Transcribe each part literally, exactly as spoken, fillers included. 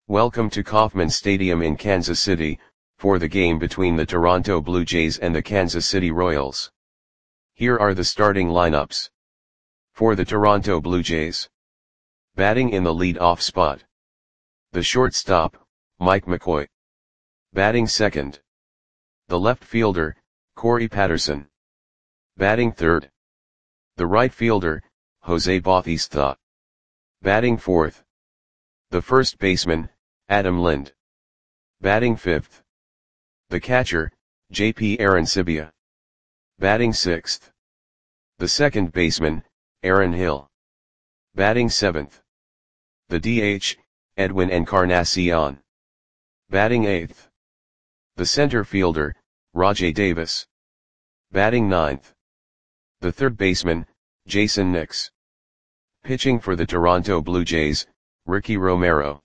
Welcome to Kauffman Stadium in Kansas City, for the game between the Toronto Blue Jays and the Kansas City Royals. Here are the starting lineups. For the Toronto Blue Jays. Batting in the lead-off spot. The shortstop, Mike McCoy. Batting second. The left fielder, Corey Patterson. Batting third. The right fielder, Jose Bautista. Batting fourth. The first baseman, Adam Lind. Batting fifth. The catcher, J P Arencibia. Batting sixth. The second baseman, Aaron Hill. Batting seventh. The D H, Edwin Encarnacion. Batting eighth. The center fielder, Rajai Davis. Batting ninth. The third baseman, Jason Nix. Pitching for the Toronto Blue Jays, Ricky Romero.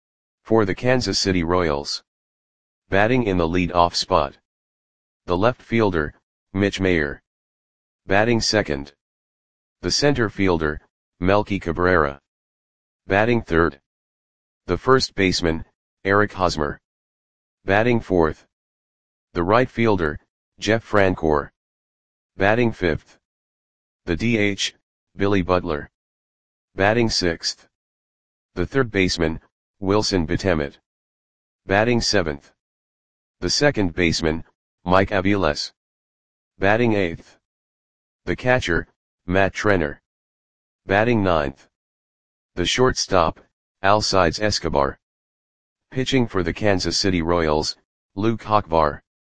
For the Kansas City Royals. Batting in the lead-off spot. The left fielder, Mitch Mayer. Batting second. The center fielder, Melky Cabrera. Batting third. The first baseman, Eric Hosmer. Batting fourth. The right fielder, Jeff Francoeur. Batting fifth. The D H, Billy Butler. Batting sixth. The third baseman, Wilson Betemet. Batting seventh. The second baseman, Mike Aviles. Batting eighth. The catcher, Matt Trenner. Batting ninth. The shortstop, Alcides Escobar. Pitching for the Kansas City Royals, Luke Hochvar.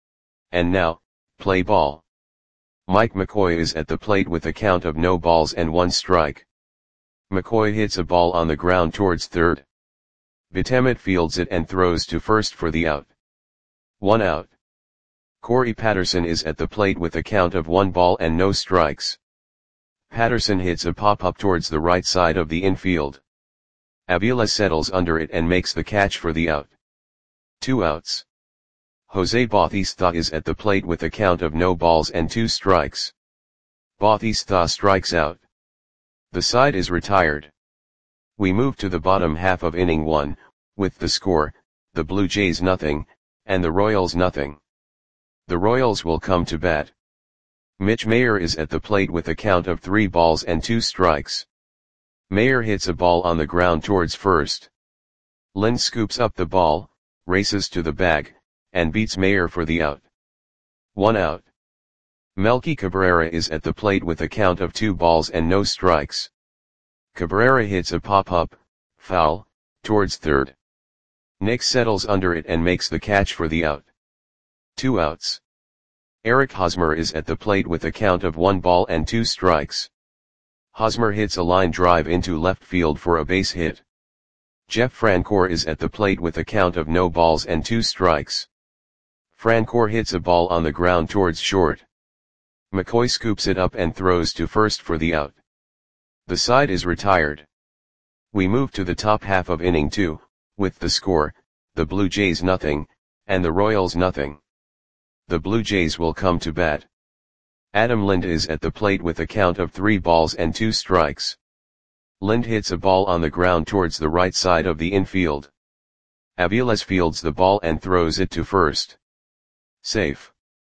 And now, play ball. Mike McCoy is at the plate with a count of no balls and one strike. McCoy hits a ball on the ground towards third. Betemet fields it and throws to first for the out. One out. Corey Patterson is at the plate with a count of one ball and no strikes. Patterson hits a pop-up towards the right side of the infield. Avila settles under it and makes the catch for the out. Two outs. Jose Bautista is at the plate with a count of no balls and two strikes. Bautista strikes out. The side is retired. We move to the bottom half of inning one, with the score, the Blue Jays nothing, and the Royals nothing. The Royals will come to bat. Mitch Mayer is at the plate with a count of three balls and two strikes. Mayer hits a ball on the ground towards first. Lind scoops up the ball, races to the bag, and beats Mayer for the out. One out. Melky Cabrera is at the plate with a count of two balls and no strikes. Cabrera hits a pop-up, foul, towards third. Nix settles under it and makes the catch for the out. Two outs. Eric Hosmer is at the plate with a count of one ball and two strikes. Hosmer hits a line drive into left field for a base hit. Jeff Francoeur is at the plate with a count of no balls and two strikes. Francoeur hits a ball on the ground towards short. McCoy scoops it up and throws to first for the out. The side is retired. We move to the top half of inning two, with the score, the Blue Jays nothing, and the Royals nothing. The Blue Jays will come to bat. Adam Lind is at the plate with a count of three balls and two strikes. Lind hits a ball on the ground towards the right side of the infield. Aviles fields the ball and throws it to first. Safe.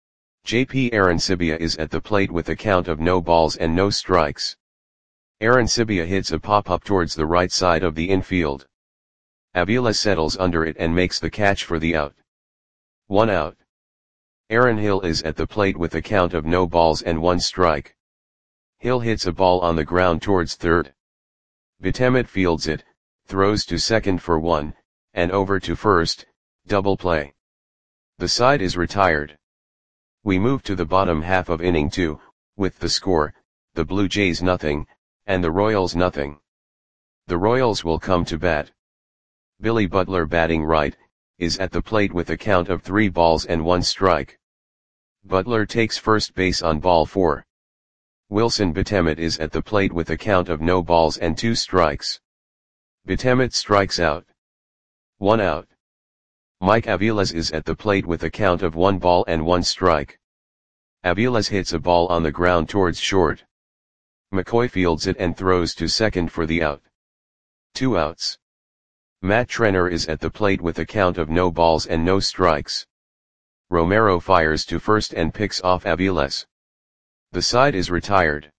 J P Arencibia is at the plate with a count of no balls and no strikes. Arencibia hits a pop-up towards the right side of the infield. Avila settles under it and makes the catch for the out. One out. Aaron Hill is at the plate with a count of no balls and one strike. Hill hits a ball on the ground towards third. Betemet fields it, throws to second for one, and over to first, double play. The side is retired. We move to the bottom half of inning two, with the score, the Blue Jays nothing, and the Royals nothing. The Royals will come to bat. Billy Butler batting right, is at the plate with a count of three balls and one strike. Butler takes first base on ball four. Wilson Betemet is at the plate with a count of no balls and two strikes. Betemet strikes out. One out. Mike Aviles is at the plate with a count of one ball and one strike. Aviles hits a ball on the ground towards short. McCoy fields it and throws to second for the out. Two outs. Matt Trenner is at the plate with a count of no balls and no strikes. Romero fires to first and picks off Aviles. The side is retired.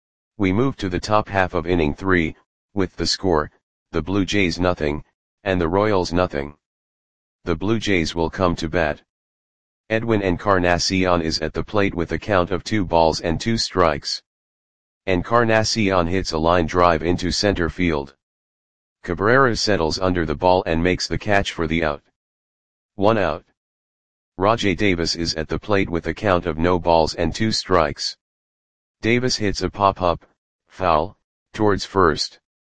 We move to the top half of inning three, with the score, the Blue Jays nothing, and the Royals nothing. The Blue Jays will come to bat. Edwin Encarnacion is at the plate with a count of two balls and two strikes. Encarnacion hits a line drive into center field. Cabrera settles under the ball and makes the catch for the out. One out. Rajai Davis is at the plate with a count of no balls and two strikes. Davis hits a pop-up, foul, towards first.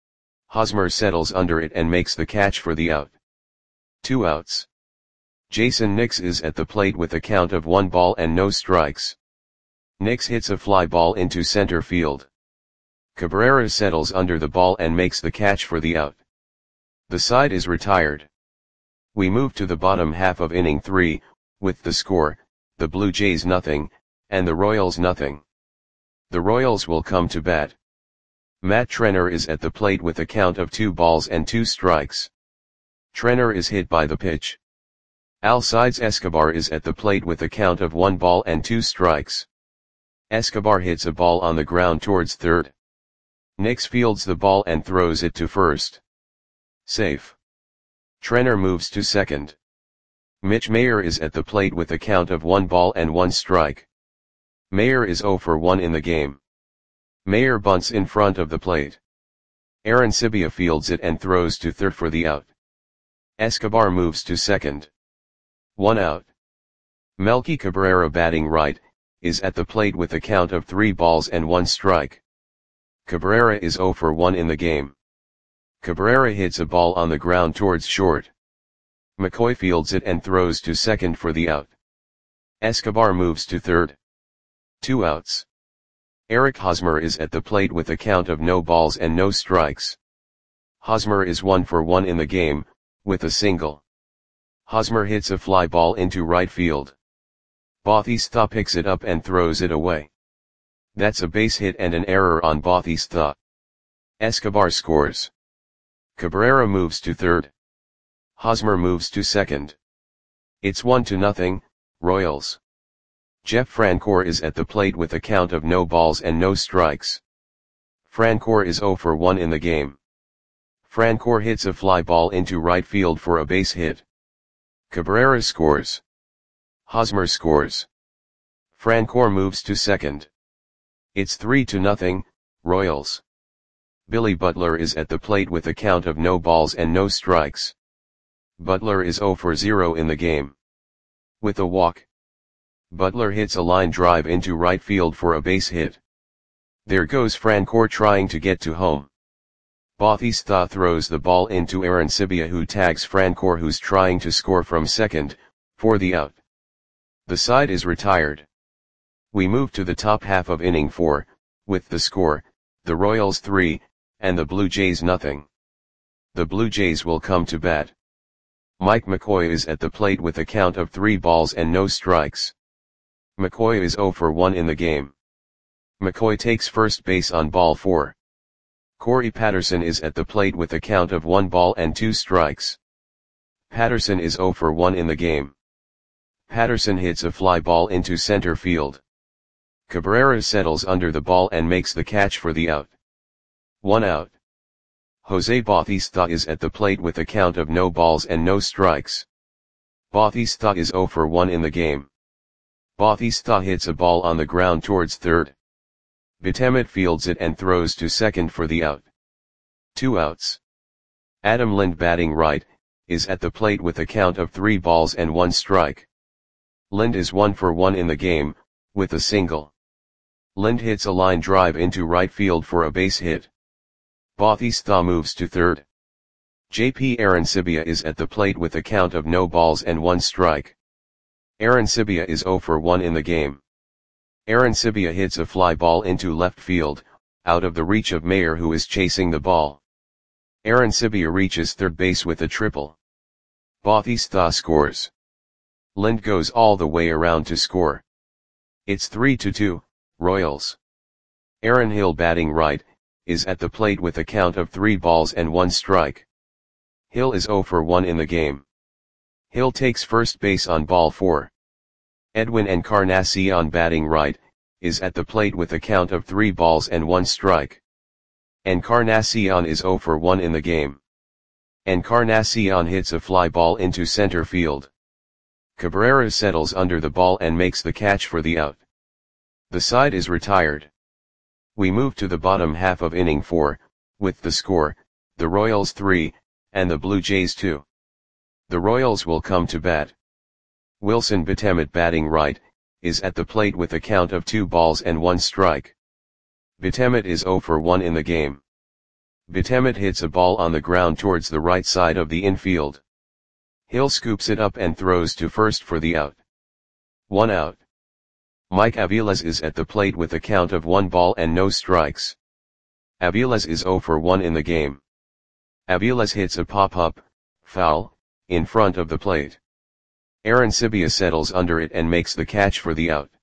Hosmer settles under it and makes the catch for the out. Two outs. Jason Nix is at the plate with a count of one ball and no strikes. Nix hits a fly ball into center field. Cabrera settles under the ball and makes the catch for the out. The side is retired. We move to the bottom half of inning three, with the score, the Blue Jays nothing, and the Royals nothing. The Royals will come to bat. Matt Trenner is at the plate with a count of two balls and two strikes. Trenner is hit by the pitch. Alcides Escobar is at the plate with a count of one ball and two strikes. Escobar hits a ball on the ground towards third. Nix fields the ball and throws it to first. Safe. Trenner moves to second. Mitch Mayer is at the plate with a count of one ball and one strike. Mayer is zero for one in the game. Mayer bunts in front of the plate. Arancibia fields it and throws to third for the out. Escobar moves to second. One out. Melky Cabrera, batting right, is at the plate with a count of three balls and one strike. Cabrera is zero for one in the game. Cabrera hits a ball on the ground towards short. McCoy fields it and throws to second for the out. Escobar moves to third. Two outs. Eric Hosmer is at the plate with a count of no balls and no strikes. Hosmer is one for one in the game, with a single. Hosmer hits a fly ball into right field. Bautista picks it up and throws it away. That's a base hit and an error on Bautista. Escobar scores. Cabrera moves to third. Hosmer moves to second. It's one to nothing, Royals. Jeff Francoeur is at the plate with a count of no balls and no strikes. Francoeur is zero for one in the game. Francoeur hits a fly ball into right field for a base hit. Cabrera scores. Hosmer scores. Francoeur moves to second. It's three to nothing, Royals. Billy Butler is at the plate with a count of no balls and no strikes. Butler is zero for zero in the game. With a walk, Butler hits a line drive into right field for a base hit. There goes Francoeur trying to get to home. Bautista throws the ball into Arancibia, who tags Francoeur, who's trying to score from second, for the out. The side is retired. We move to the top half of inning four, with the score, the Royals three, and the Blue Jays nothing. The Blue Jays will come to bat. Mike McCoy is at the plate with a count of three balls and no strikes. McCoy is zero for one in the game. McCoy takes first base on ball four. Corey Patterson is at the plate with a count of one ball and two strikes. Patterson is zero for one in the game. Patterson hits a fly ball into center field. Cabrera settles under the ball and makes the catch for the out. One out. Jose Bautista is at the plate with a count of no balls and no strikes. Bautista is zero for one in the game. Bautista hits a ball on the ground towards third. Betemet fields it and throws to second for the out. Two outs. Adam Lind, batting right, is at the plate with a count of three balls and one strike. Lind is one for one in the game, with a single. Lind hits a line drive into right field for a base hit. Bautista moves to third. J P Arancibia is at the plate with a count of no balls and one strike. Arancibia is zero for one in the game. Arancibia hits a fly ball into left field, out of the reach of Mayer, who is chasing the ball. Arancibia reaches third base with a triple. Bautista scores. Lind goes all the way around to score. It's three to two, Royals. Aaron Hill, batting right, is at the plate with a count of three balls and one strike. Hill is zero for one in the game. Hill takes first base on ball four. Edwin Encarnacion, batting right, is at the plate with a count of three balls and one strike. Encarnacion is zero for one in the game. Encarnacion hits a fly ball into center field. Cabrera settles under the ball and makes the catch for the out. The side is retired. We move to the bottom half of inning four, with the score, the Royals three, and the Blue Jays two. The Royals will come to bat. Wilson Betemet, batting right, is at the plate with a count of two balls and one strike. Betemet is zero for one in the game. Betemet hits a ball on the ground towards the right side of the infield. Hill scoops it up and throws to first for the out. One out. Mike Aviles is at the plate with a count of one ball and no strikes. Aviles is zero for one in the game. Aviles hits a pop-up, foul, in front of the plate. Arancibia settles under it and makes the catch for the out.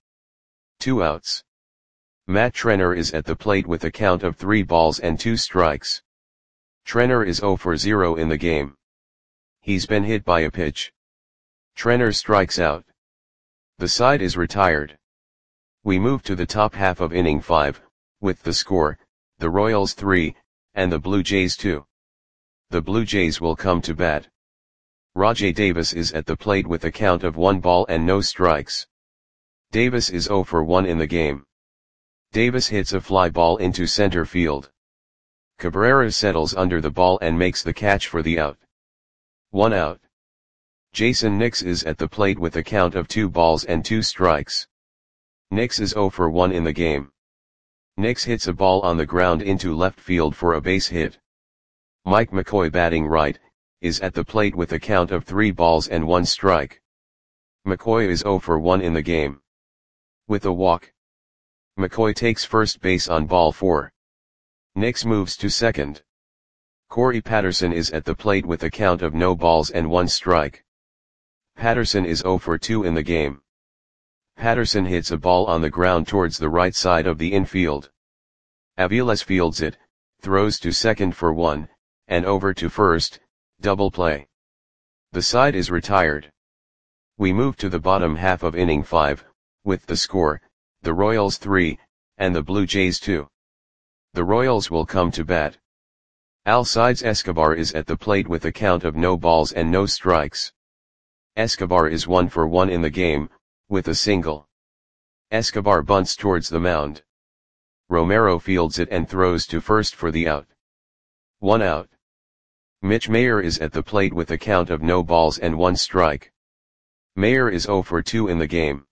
Two outs. Matt Trenner is at the plate with a count of three balls and two strikes. Trenner is zero for zero in the game. He's been hit by a pitch. Trenner strikes out. The side is retired. We move to the top half of inning five, with the score, the Royals three, and the Blue Jays two. The Blue Jays will come to bat. Rajay Davis is at the plate with a count of one ball and no strikes. Davis is zero for one in the game. Davis hits a fly ball into center field. Cabrera settles under the ball and makes the catch for the out. One out. Jason Nix is at the plate with a count of two balls and two strikes. Nix is zero for one in the game. Nix hits a ball on the ground into left field for a base hit. Mike McCoy, batting right, is at the plate with a count of three balls and one strike. McCoy is zero for one in the game. With a walk. McCoy takes first base on ball four. Nix moves to second. Corey Patterson is at the plate with a count of no balls and one strike. Patterson is zero for two in the game. Patterson hits a ball on the ground towards the right side of the infield. Aviles fields it, throws to second for one, and over to first, double play. The side is retired. We move to the bottom half of inning five, with the score, the Royals three, and the Blue Jays two. The Royals will come to bat. Alcides Escobar is at the plate with a count of no balls and no strikes. Escobar is one for one in the game, with a single. Escobar bunts towards the mound. Romero fields it and throws to first for the out. One out. Mitch Mayer is at the plate with a count of no balls and one strike. Mayer is zero for two in the game.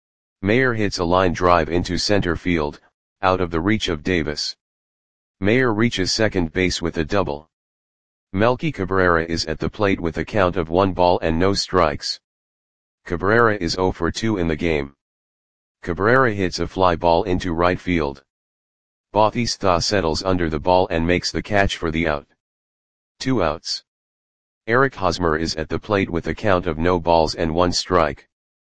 Mayer hits a line drive into center field, out of the reach of Davis. Mayer reaches second base with a double. Melky Cabrera is at the plate with a count of one ball and no strikes. Cabrera is zero for two in the game. Cabrera hits a fly ball into right field. Bautista settles under the ball and makes the catch for the out. Two outs. Eric Hosmer is at the plate with a count of no balls and one strike.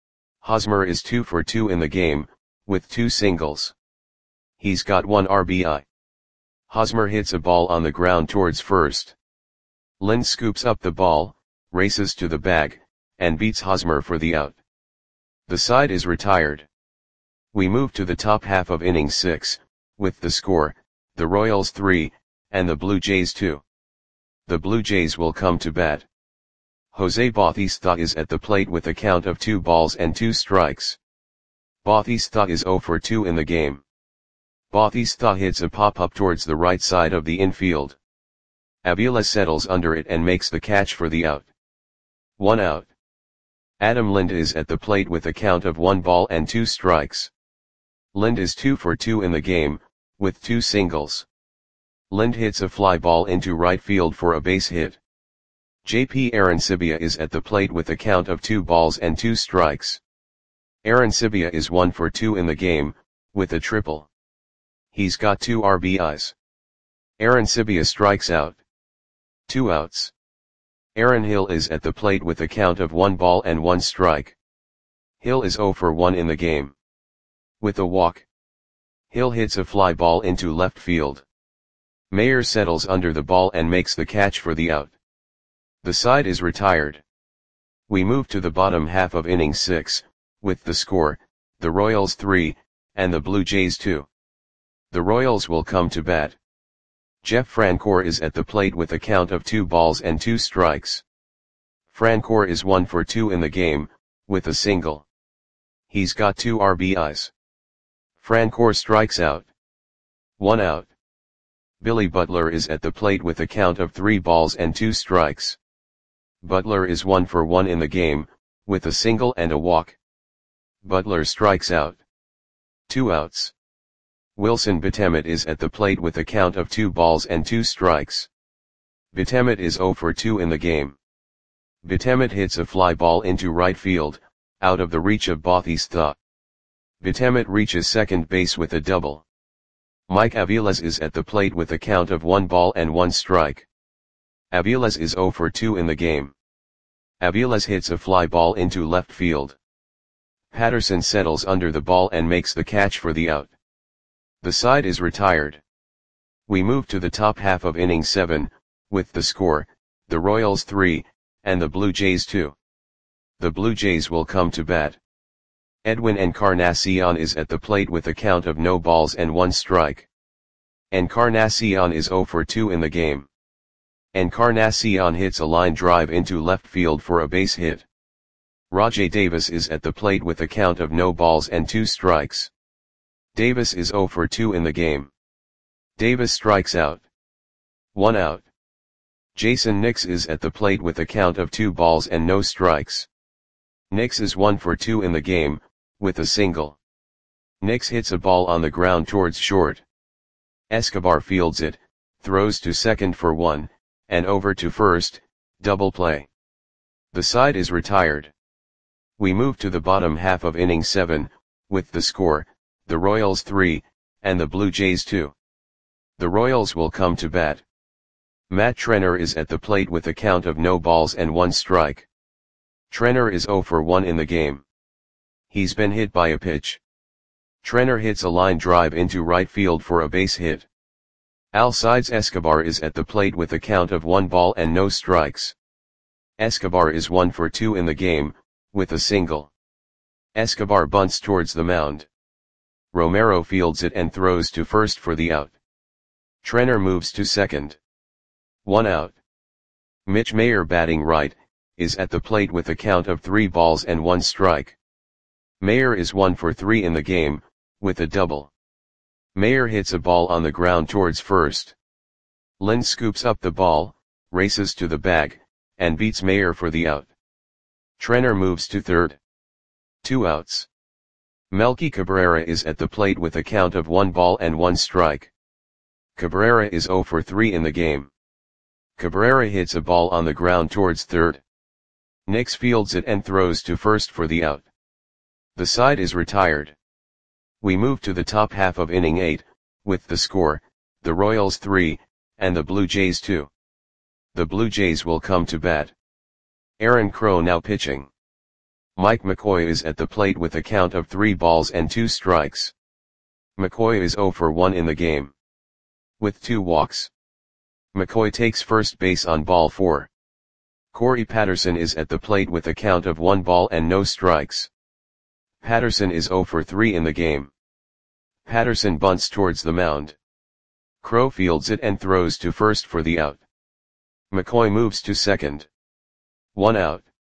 Hosmer is two for two in the game, with two singles. He's got one R B I. Hosmer hits a ball on the ground towards first. Lind scoops up the ball, races to the bag, and beats Hosmer for the out. The side is retired. We move to the top half of inning six, with the score, the Royals three, and the Blue Jays two. The Blue Jays will come to bat. Jose Bautista is at the plate with a count of two balls and two strikes. Bautista is zero for two in the game. Bautista hits a pop-up towards the right side of the infield. Aviles settles under it and makes the catch for the out. One out. Adam Lind is at the plate with a count of one ball and two strikes. Lind is two for two in the game, with two singles. Lind hits a fly ball into right field for a base hit. J P Arancibia is at the plate with a count of two balls and two strikes. Arancibia is one for two in the game, with a triple. He's got two R B Is. Arancibia strikes out. Two outs. Aaron Hill is at the plate with a count of one ball and one strike. Hill is zero for one in the game. With a walk. Hill hits a fly ball into left field. Mayer settles under the ball and makes the catch for the out. The side is retired. We move to the bottom half of inning six, with the score, the Royals three, and the Blue Jays two. The Royals will come to bat. Jeff Francoeur is at the plate with a count of two balls and two strikes. Francoeur is one for two in the game, with a single. He's got two R B Is. Francoeur strikes out. One out. Billy Butler is at the plate with a count of three balls and two strikes. Butler is one for one in the game, with a single and a walk. Butler strikes out. Two outs. Wilson Betemet is at the plate with a count of two balls and two strikes. Betemet is zero for two in the game. Betemet hits a fly ball into right field, out of the reach of Bautista. Betemet reaches second base with a double. Mike Aviles is at the plate with a count of one ball and one strike. Aviles is zero for two in the game. Aviles hits a fly ball into left field. Patterson settles under the ball and makes the catch for the out. The side is retired. We move to the top half of inning seven, with the score, the Royals three, and the Blue Jays two. The Blue Jays will come to bat. Edwin Encarnacion is at the plate with a count of no balls and one strike. Encarnacion is zero for two in the game. Encarnacion hits a line drive into left field for a base hit. Rajai Davis is at the plate with a count of no balls and two strikes. Davis is zero for two in the game. Davis strikes out. One out. Jason Nix is at the plate with a count of two balls and no strikes. Nix is one for two in the game, with a single. Nix hits a ball on the ground towards short. Escobar fields it, throws to second for one, and over to first, double play. The side is retired. We move to the bottom half of inning seven, with the score, the Royals three, and the Blue Jays two. The Royals will come to bat. Matt Trenner is at the plate with a count of no balls and one strike. Trenner is zero for one in the game. He's been hit by a pitch. Trenner hits a line drive into right field for a base hit. Alcides Escobar is at the plate with a count of one ball and no strikes. Escobar is one for two in the game, with a single. Escobar bunts towards the mound. Romero fields it and throws to first for the out. Trenner moves to second. One out. Mitch Mayer, batting right, is at the plate with a count of three balls and one strike. Mayer is one for three in the game, with a double. Mayer hits a ball on the ground towards first. Lind scoops up the ball, races to the bag, and beats Mayer for the out. Trenner moves to third. Two outs. Melky Cabrera is at the plate with a count of one ball and one strike. Cabrera is zero for three in the game. Cabrera hits a ball on the ground towards third. Nix fields it and throws to first for the out. The side is retired. We move to the top half of inning eight, with the score, the Royals three, and the Blue Jays two. The Blue Jays will come to bat. Aaron Crow now pitching. Mike McCoy is at the plate with a count of three balls and two strikes. McCoy is zero for one in the game. With two walks. McCoy takes first base on ball four. Corey Patterson is at the plate with a count of one ball and no strikes. Patterson is zero for three in the game. Patterson bunts towards the mound. Crow fields it and throws to first for the out. McCoy moves to second. One out.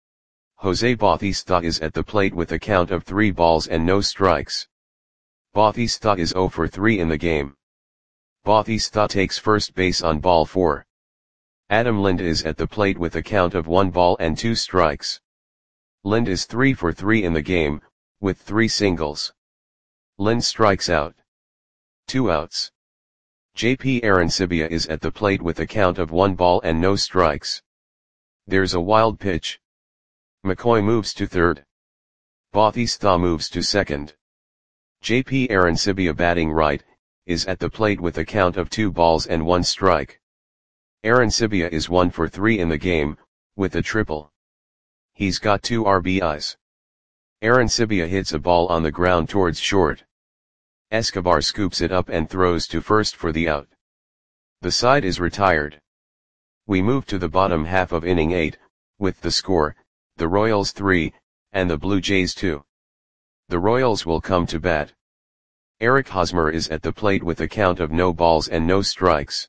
Jose Bautista is at the plate with a count of three balls and no strikes. Bautista is zero for three in the game. Bautista takes first base on ball four. Adam Lind is at the plate with a count of one ball and two strikes. Lind is three for three in the game, with three singles. Lind strikes out. Two outs. J P Arancibia is at the plate with a count of one ball and no strikes. There's a wild pitch. McCoy moves to third. Bautista moves to second. J P Arancibia, batting right, is at the plate with a count of two balls and one strike. Arancibia is one for three in the game, with a triple. He's got two R B Is. Arancibia hits a ball on the ground towards short. Escobar scoops it up and throws to first for the out. The side is retired. We move to the bottom half of inning eight, with the score, the Royals three, and the Blue Jays two. The Royals will come to bat. Eric Hosmer is at the plate with a count of no balls and no strikes.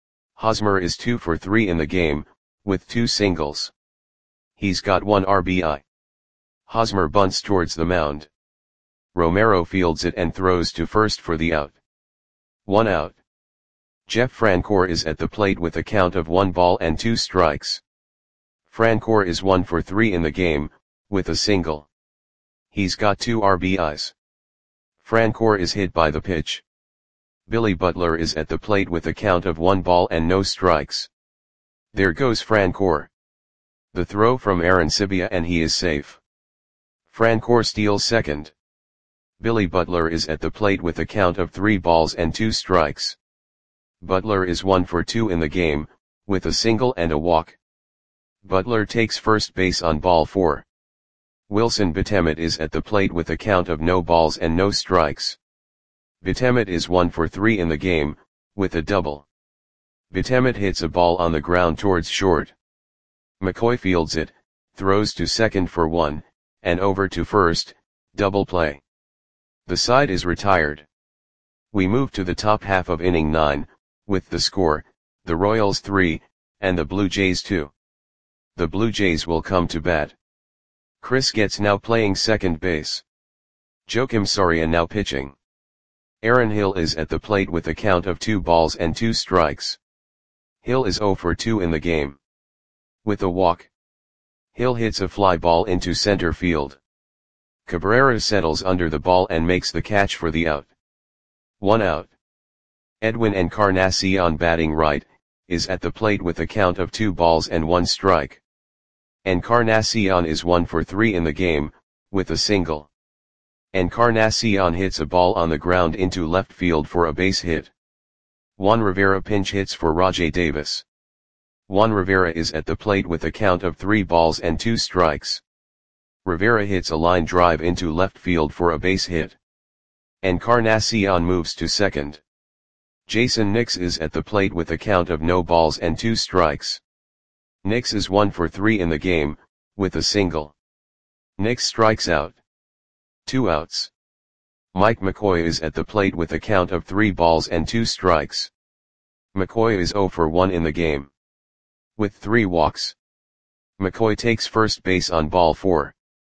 Hosmer is two for three in the game, with two singles. He's got one R B I. Hosmer bunts towards the mound. Romero fields it and throws to first for the out. One out. Jeff Francoeur is at the plate with a count of one ball and two strikes. Francoeur is one for three in the game, with a single. He's got two R B Is. Francoeur is hit by the pitch. Billy Butler is at the plate with a count of one ball and no strikes. There goes Francoeur. The throw from Aaron Sibia and he is safe. Francoeur steals second. Billy Butler is at the plate with a count of three balls and two strikes. Butler is one for two in the game, with a single and a walk. Butler takes first base on ball four. Wilson Betemet is at the plate with a count of no balls and no strikes. Betemet is one for three in the game, with a double. Betemet hits a ball on the ground towards short. McCoy fields it, throws to second for one, and over to first, double play. The side is retired. We move to the top half of inning nine, with the score, the Royals three, and the Blue Jays two. The Blue Jays will come to bat. Chris Getz now playing second base. Joakim Soria now pitching. Aaron Hill is at the plate with a count of two balls and two strikes. Hill is zero for two in the game. With a walk. Hill hits a fly ball into center field. Cabrera settles under the ball and makes the catch for the out. One out. Edwin Encarnacion batting right, is at the plate with a count of two balls and one strike. Encarnacion is one for three in the game, with a single. Encarnacion hits a ball on the ground into left field for a base hit. Juan Rivera pinch hits for Rajai Davis. Juan Rivera is at the plate with a count of three balls and two strikes. Rivera hits a line drive into left field for a base hit. Encarnacion moves to second. Jason Nix is at the plate with a count of no balls and two strikes. Nix is one for three in the game, with a single. Nix strikes out. Two outs. Mike McCoy is at the plate with a count of three balls and two strikes. McCoy is zero for one in the game. With three walks. McCoy takes first base on ball four.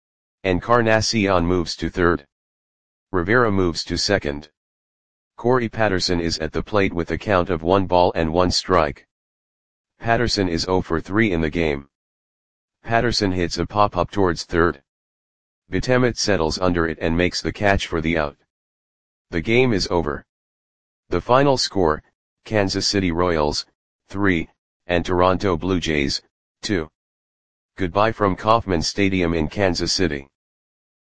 Encarnacion moves to third. Rivera moves to second. Corey Patterson is at the plate with a count of one ball and one strike. Patterson is zero for three in the game. Patterson hits a pop-up towards third. Betemet settles under it and makes the catch for the out. The game is over. The final score, Kansas City Royals, three, and Toronto Blue Jays, two. Goodbye from Kauffman Stadium in Kansas City.